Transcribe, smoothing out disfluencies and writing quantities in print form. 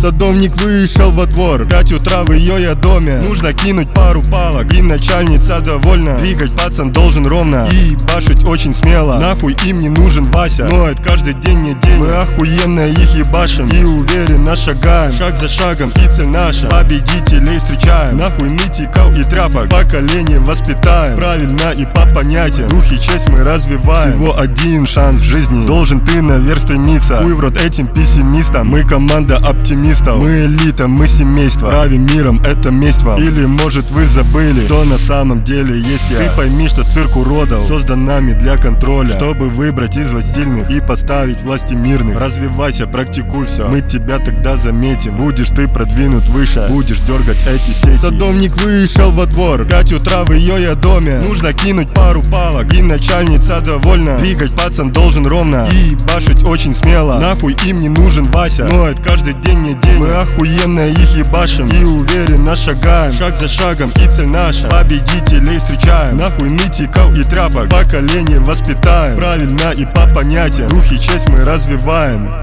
Садовник вышел во двор, 5 утра в ее доме. Нужно кинуть пару палок, и начальница довольна. Двигать пацан должен ровно и башить очень смело. Нахуй им не нужен Вася, но это каждый день не день. Мы охуенно их ебашим и уверенно шагаем. Шаг за шагом и цель наша, победителей встречаем. Нахуй нытиков и тряпок, поколение воспитаем. Правильно и по понятиям, дух и честь мы развиваем. Всего один шанс в жизни, должен ты наверх стремиться. Хуй в рот этим пессимистам, мы команда оптимистов. Мы элита, мы семейство, правим миром, это месть вам. Или может вы забыли, что на самом деле есть я. Ты пойми, что цирк уродов создан нами для контроля, чтобы выбрать из вас сильных и поставить власти мирных. Развивайся, практикуй все, мы тебя тогда заметим. Будешь ты продвинут выше, будешь дергать эти сети. Садовник вышел во двор, 5 утра в ее доме. Нужно кинуть пару палок, и начальница довольна. Двигать пацан должен ровно и башить очень смело. Нахуй им не нужен Вася, но это каждый день не день. Мы охуенно их ебашим и уверенно шагаем. Шаг за шагом и цель наша, победителей встречаем. Нахуй нытиков и тряпок, поколение воспитаем. Правильно и по понятиям, дух и честь мы развиваем.